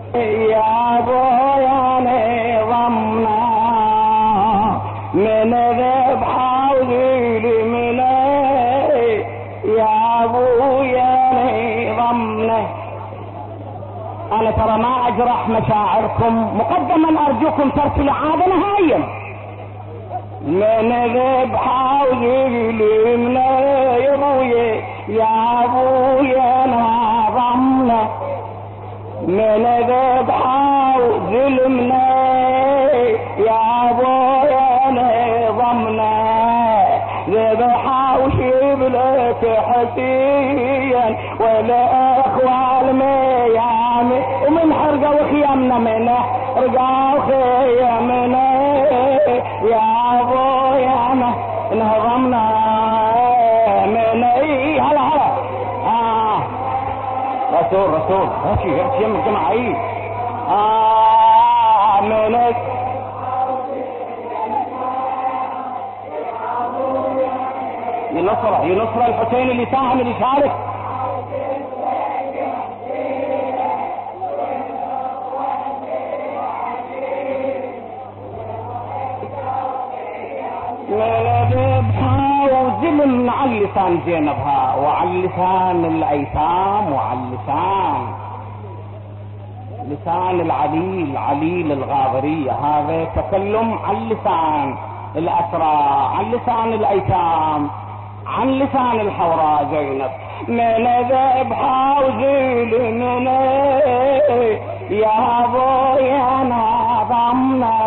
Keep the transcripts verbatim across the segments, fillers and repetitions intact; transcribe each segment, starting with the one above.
يا ابويا نظمنا من ذبحه وذيل مني يا ابويا نظمنا. انا ترى ما اجرح مشاعركم، مقدما ارجوكم ترك العاده نهائيا. من ذبحه وذيل مني يا ابويا يا ابويا نظمنا من ذبحه وظلمنا يا ابويا نظمنا ذبحه وشبلك حسين ولا اخوال ميامي ومن حرقه وخيامنا من حرقه وخيامنا يا ابويا نظمنا من اي هلا هلا اه رسول رسول ماشي هاتي يم الجماعة ايه اه منك ينصر ينصر الحسين اللي ساهم اللي شارك وظلم على اللسان زينبها وعلى اللسان الايتام وعلى اللسان لسان العليل عليل الغاضرية. هذا تكلم عن لسان الاسرى عن لسان الايتام عن لسان الحوراء زينب. من ذبحه وظلمنا يا ابويا نظمنا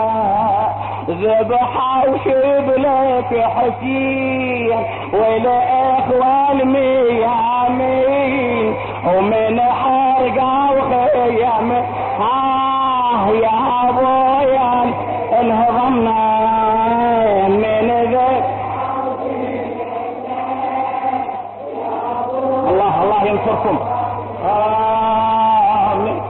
ذبحه وشبلك حسين والاخوان ميامين ومن حرقه وخيام اه يا ابويا انهضمنا من ذب الله الله ينصركم آمين.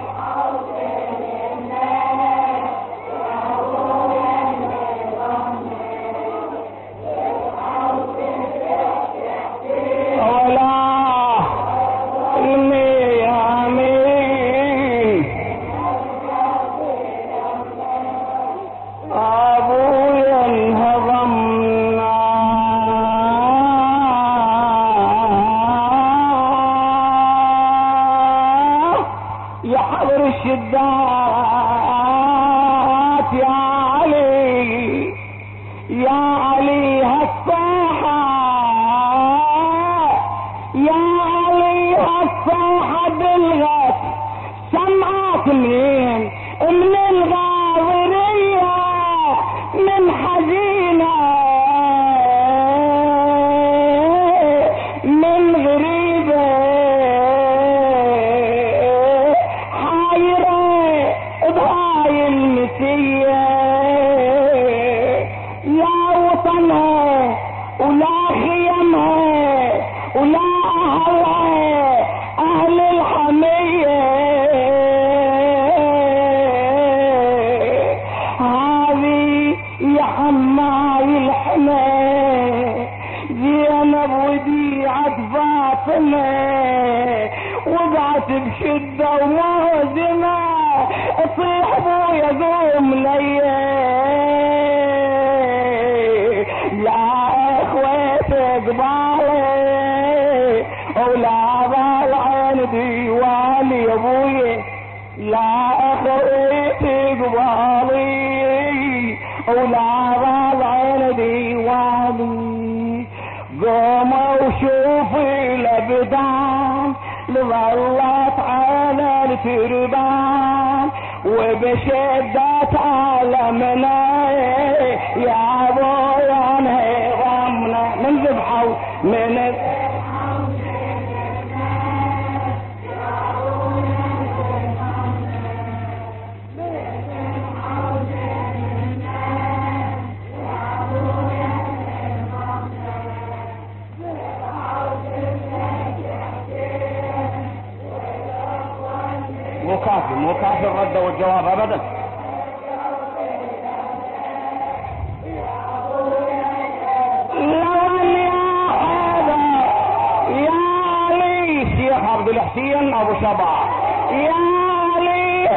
الشدات يا علي يا علي هالساحة يا علي هالساحة بالغت سمعت منين من الغاضرية من حزينة من غريبة لا وطنها ولا خيمها ولا اهلها اهل الحمية هذه يا حماي الحمى زينب وديعة فاطمة وقعت بشدة ومهزمة اصيح ابويا قوم ليا لا اخوتي قبالي ولا بالعين ديوالي يا ابويا لا اخوتي قبالي ولا بالعين ديوالي قوموا وشوفي الابدان لظلت على التربان وبشدة عالمنا يا ابويا نظمنا من ذبحه من مو كافي مو كافي الرد والجواب ابدا. لو يا هذا يا علي شيخ عبد الحسين ابو شبع يا علي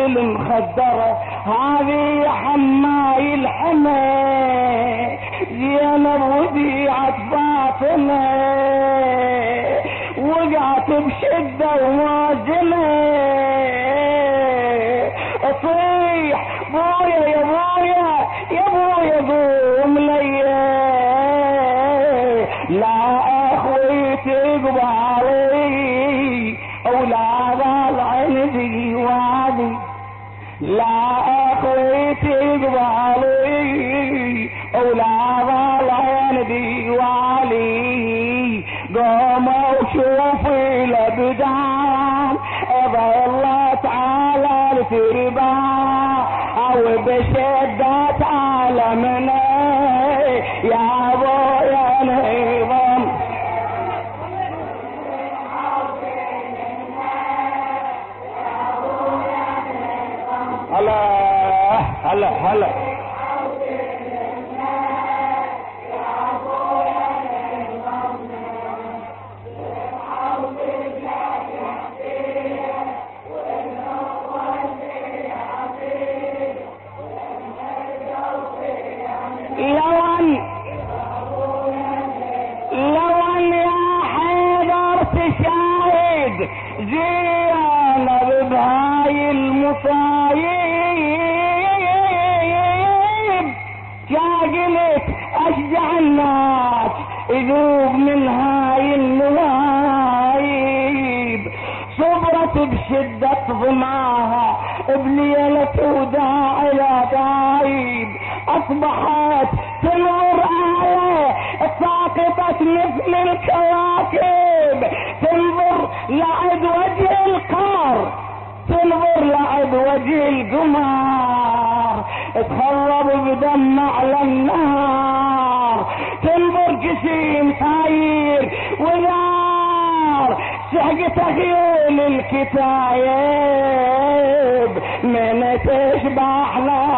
المخدرة هذه حماي الحمى زينب وديعة فاطمة وقعت بشدة ومازمة اصيح بويا يا بويا يا بويا قوم ليا لا اخوي تقبالي اولاد العندي وادي لا اخوي تقبالي اولاد العندي والي قوموا شوفي الابدان ظلت على التربة او بشدة عالمنا يا ابويا نظام هلا هلا هلا جينا بهاي المصايب شاقلت اشجع الناس يذوب من هاي النوايب صبرت بشدة ظماها بليلة وداع الى غايب اصبحت تنور اعلى ساقطت مثل الكواكب تنظر لعد وجه القمر تنظر لعد وجه القمر تخرب بدم على النار تنظر جسيم ساير ونار سحقت خيول الكتايب من تشبح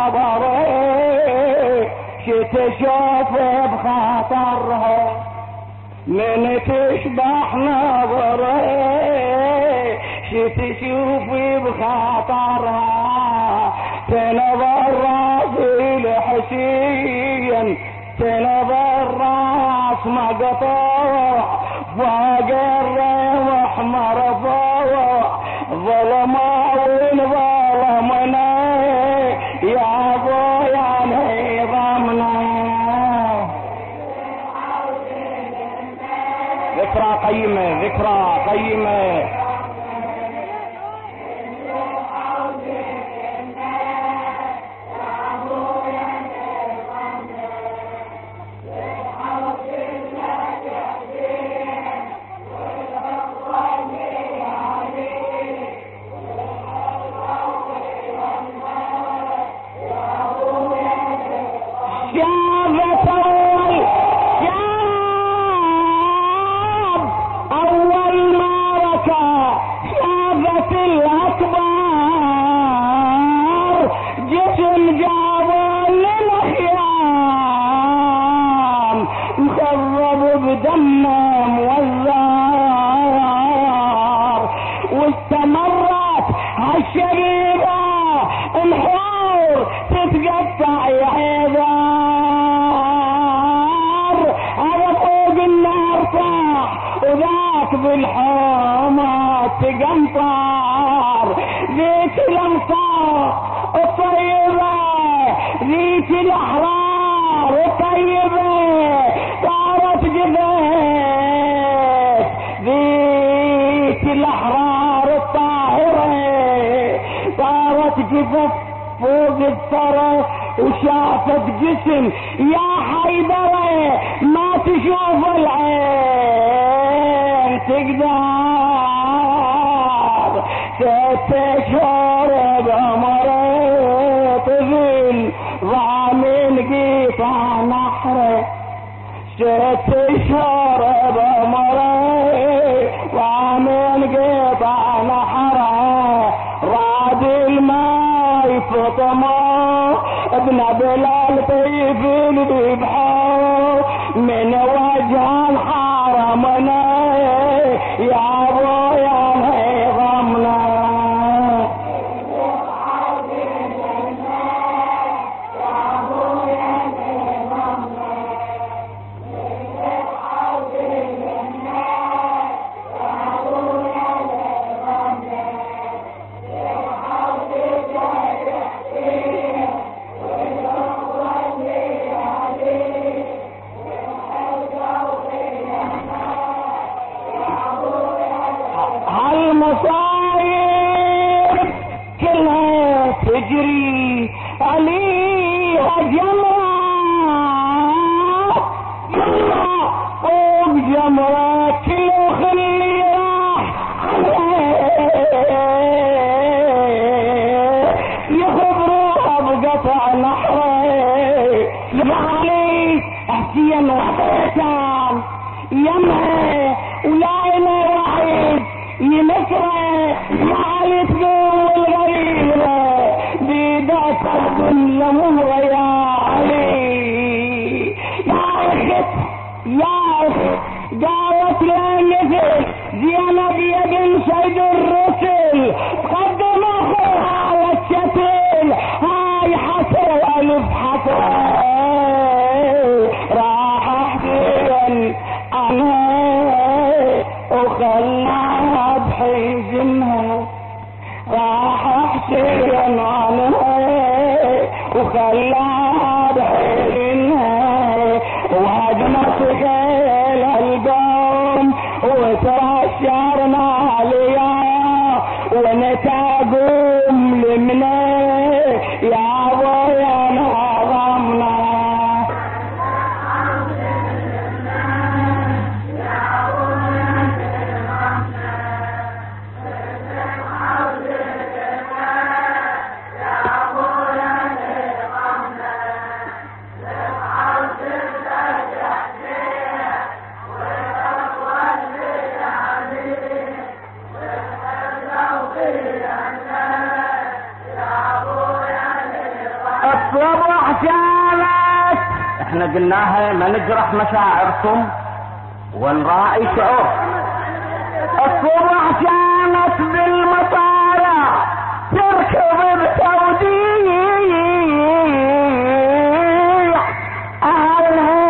نظري شتشوف بخاطرها من تشبح نظري شتشوفي بخاطرها تنظر راسي لحسين تنظر راس مقطوع فوق الرمح مرفوع ظلمة وين ظلمنا يا ابويا نظامنا ذكرى قيمة ذكرى قيمة واستمرت هالشبيبة الحور تتقطع يا عذار هذا فوق النار صاح وذاك بالحومة تقنطر ذيك الانصار الطيبة ذيك الاحرار الطيبة صارت جبهت ذيك الاحرار الطاهرة صارت جبهت فوق الثرى وشافت جسم يا حيدرة ما تشوف العين تقدر ست اشهر بعمره طفل ضامن قيطع نحره ست اشهر بعمره ضامن قيطع نحره راد الماء فطمه ابن بلال طيف الذبحه من وجه الحرمنا يا ابويا نظامنا علي حسين وحسان يمها ولا انا وحيد ينكره علي تقول الغريبة بيدك الدنيا يا علي يا اخت يا اخت قالت لنفس زينب يا بن سيد الرسل قدم اخوها على الشتل هاي حسن الف حسن راح احزن انا وخلعها بحزنها راح احزن عنها وخلعها بحزنها وهجمت خيل القوم وترشرنا عليا ونتاقوم لمنا يا ابويا نظمنا احنا قلناها ما نجرح مشاعركم ونراعي شعور. الصبح كانت بالمطارع تركض بتوديع اهلها.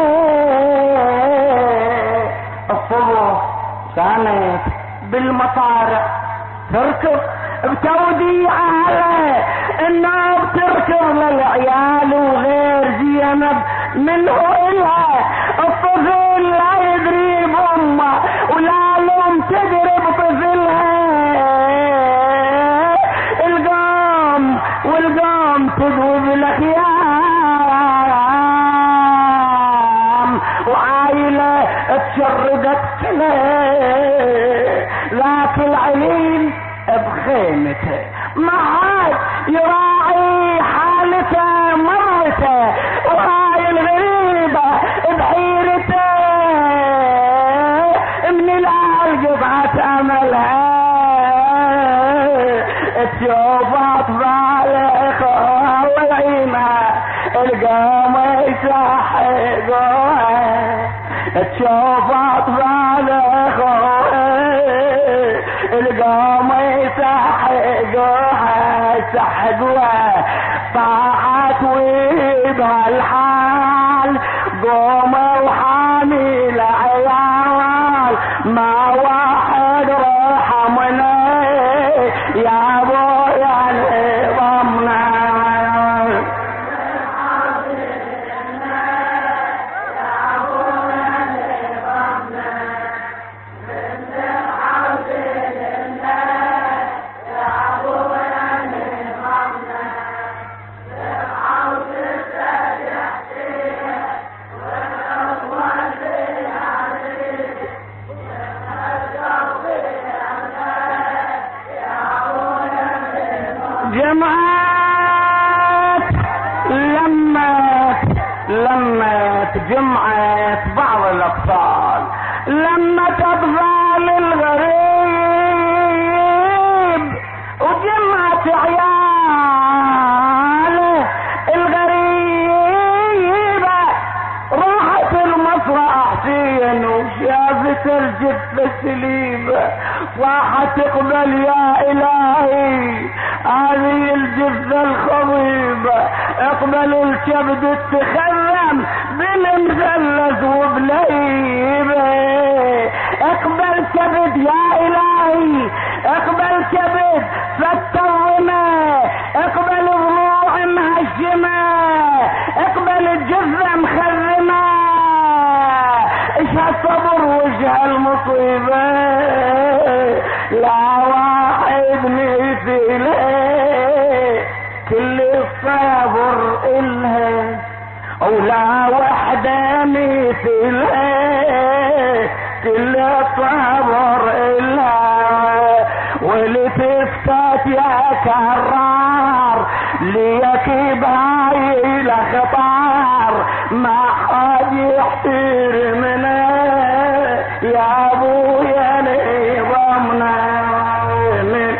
الصبح كانت بالمطارع تركض بتوديع اهلها، انها بتركض للعيال وغير زينب منه إلها. الطفل لا يدري بأمه ولا لوم تدري بطفلها. القام والقام تذوب الأخيام وعايلة تشردت كلاه، لكن عليل بخيمته ما عاد يراعي حالته مرته، وهاي الغريبة بحيرته من العال قطعة املها تشوف اطفال اخوها والعيمة القوم يسحقوها، تشوف اطفال اخوها القوم يسحقوها سحقوها. طاعت وبهالحال قوموا وحامل عيال، ما واحد رحمنا يا ابويا نظمنا. جمعت لمت لمت جمعت بعض الاطفال، لمت اطفال الغريب وجمعت عيال الغريبة. راحت المسرح حسين وشافت الجثة سليمة، صاحت تقبل يا الهي هذه الجثة الخضيبة، اقبل الكبد التخرم بالمثلث وبليبة، اقبل كبد يا الهي اقبل كبد فالتظمة، اقبل ضلوع مهشمة، اقبل الجثة مخرمة. ايش هالصبر وايش هالمصيبة، لا واحد مثله كل الصبر إلها، ولا وحدة مثلها كل الصبر إلها. ولتفتت يا كرار ليك بهاي الأخطار، ما يحتير منه يا ابويا نظامنا من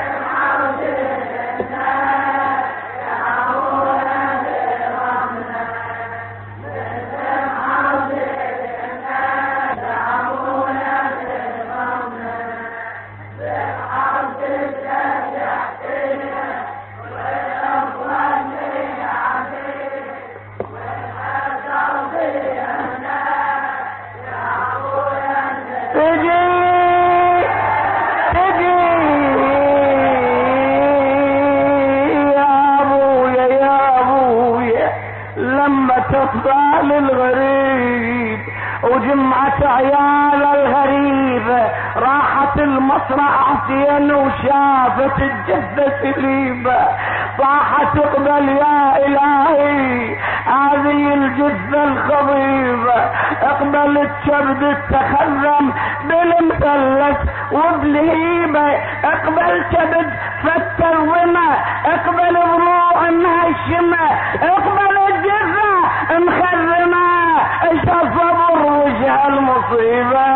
تفضل الغريب وجمعة عيال الغريبة راحت المصرع زين وشافت الجثة سليبة صاحت اقبل يا الهي هذه الجثة الخضيبة اقبل الكبد التخرم بالمثلث وبالهيبة اقبل كبد فالترضمة اقبل ضلوع مهشمة اقبل الجثة مخرمة ايش الصبر وش هالمصيبة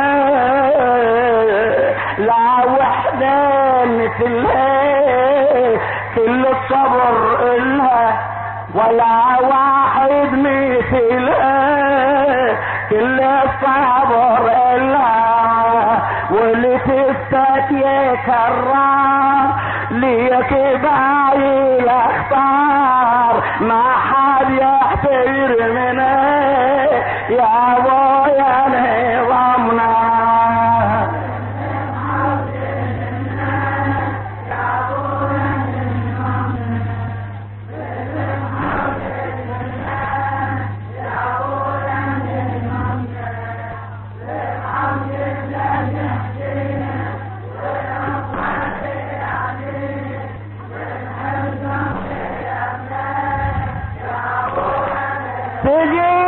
لا وحدة مثلها كل الصبر إلها ولا واحد مثلها كل الصبر إلها واللي تفتت يكرر ليك بايل اختار ما حد يحتير منه يا ابويا نظامنا تجي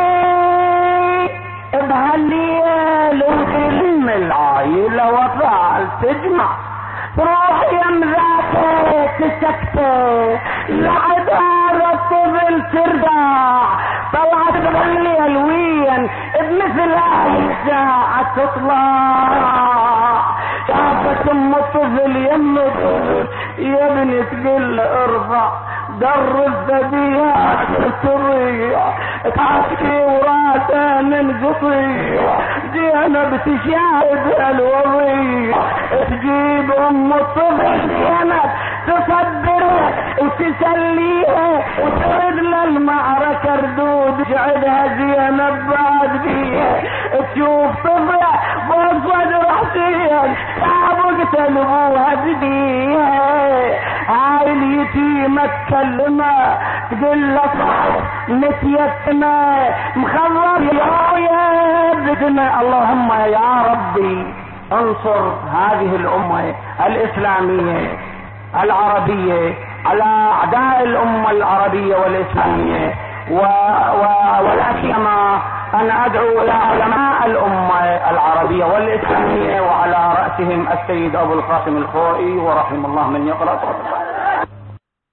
بهالليل وكلم العايلة وفعل تجمع تروح يمذاك تسكته لعدار الطفل ترجع طلعت بالليل وين بمثل هاي الساعة تطلع شافت ام الطفل يم الطفل يا ابني تقل ارفع در الذبيحة تريع تعشي وراسه من قطيع زينب تشاهد الوضيع تجيب ام الطفل زينب تصبرها وتسليها وترد للمعركة ردود تجعلها زينب بعد بيها تشوف طفلة فوق صدر حسين تعبقت ابوها بديها هاي اليتيمة تكلمها تقول له صعب متيتمة مخضر يا بدنا اللهم يا ربي انصر هذه الامة الاسلامية العربية على اعداء الامة العربية والاسلامية و... و... ولا سيما ان ادعو الى علماء الامة العربية والاسلامية وعلى رأسهم السيد ابو القاسم الخوئي ورحم الله من يقرأ.